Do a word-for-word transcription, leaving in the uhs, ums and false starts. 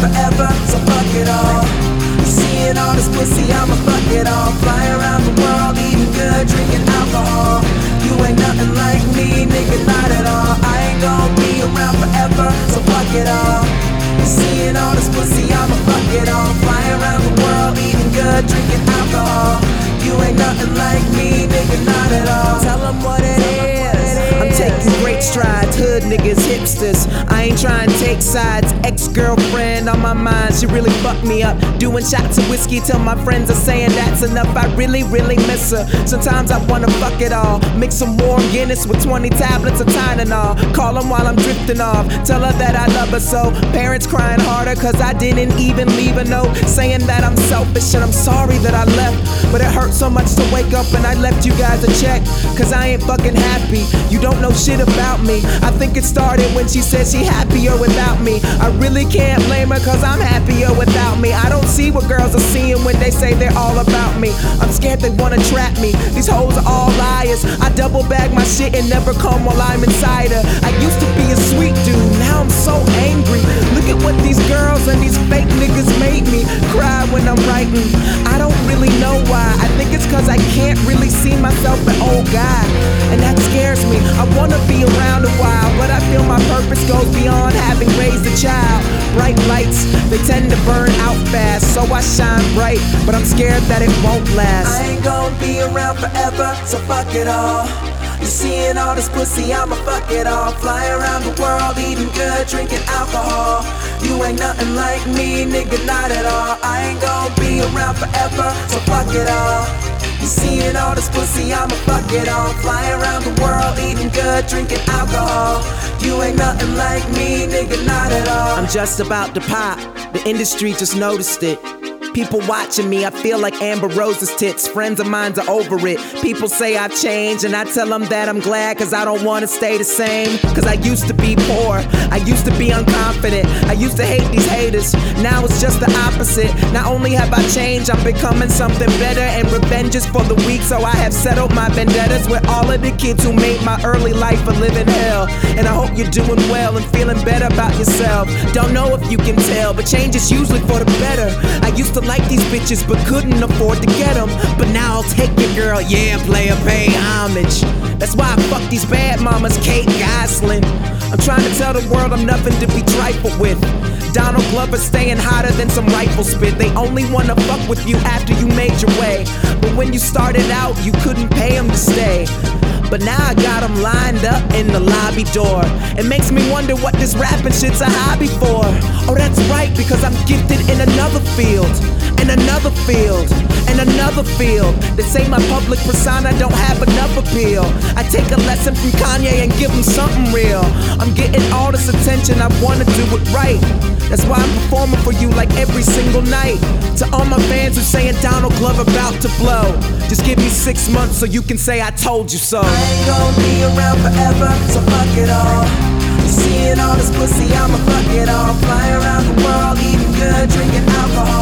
forever, so fuck it all. You seeing all this pussy, I'ma fuck it all. Fly around the world, eating good, drinking alcohol. You ain't nothing like me, nigga, not at all. I ain't gon' be around forever, so fuck it all. You seeing all this pussy, I'ma fuck it all. Fly around the world, eating good, drinking alcohol. You ain't nothing like me, nigga, not at all. Tell them what it is. I'm taking great strides, hood niggas, hipsters. I ain't trying to take sides. Ex-girlfriend on my mind, she really fucked me up. Doing shots of whiskey till my friends are saying that's enough. I really, really miss her. Sometimes I wanna fuck it all. Mix some warm Guinness with twenty tablets of Tylenol. Call them while I'm drifting off. Tell her that I love her so. Parents crying harder cause I didn't even leave a note saying that I'm selfish and I'm sorry that I left. But it hurt so much to wake up and I left you guys a check. Cause I ain't fucking happy. You don't know shit about me. I think it started when she said she happier without me. I really can't blame her cause I'm happier without me. I don't see what girls are seeing when they say they're all about me. I'm scared they wanna trap me. These hoes are all liars. I double bag my shit and never come while I'm inside her. I used to be a sweet dude, now I'm so angry. Look at what these girls and these fake niggas made me cry when I'm writing. I don't really know why. I think it's cause I can't really see myself an old guy, and that scares me. I wanna be around a while, but I feel my purpose goes beyond having raised a child. Bright lights, they tend to burn out fast, so I shine bright, but I'm scared that it won't last. I ain't gonna be around forever, so fuck it all. You seeing all this pussy, I'ma fuck it all. Fly around the world, eating good, drinking alcohol. You ain't nothing like me, nigga, not at all. I ain't gonna be around forever, so fuck it all. You seeing all this pussy, I'ma fuck it all. Fly around the world, eating good, drinking alcohol. You ain't nothing like me, nigga, not at all. I'm just about to pop, the industry just noticed it. People watching me, I feel like Amber Rose's tits. Friends of mine are over it. People say I've changed, and I tell them that I'm glad, cause I don't wanna stay the same. Cause I used to be poor, I used to be unconfident, I used to hate these haters. Now it's just the opposite. Not only have I changed, I'm becoming something better. And revenge is for the weak, so I have settled my vendettas with all of the kids who made my early life a living hell. And I hope you're doing well and feeling better about yourself. Don't know if you can tell, but change is usually for the better. I used to like these bitches but couldn't afford to get them, but now I'll take your girl, yeah, player, pay homage. That's why I fuck these bad mamas, Kate Gosselin. I'm trying to tell the world I'm nothing to be trifled with. Donald Glover staying hotter than some rifle spit. They only wanna fuck with you after you made your way, but when you started out you couldn't pay them to stay. But now I got them lined up in the lobby door. It makes me wonder what this rapping shit's a hobby for. Oh, that's right, because I'm gifted in another field, in another field, in another field. They say my public persona don't have enough appeal. I take a lesson from Kanye and give him something real. I'm getting all this attention, I wanna do it right. That's why I'm performing for you like every single night. To all my fans who saying Donald Glover about to blow, just give me six months so you can say I told you so. I ain't gonna be around forever, so fuck it all. You seeing all this pussy, I'ma fuck it all. Fly around the world, eating good, drinking alcohol.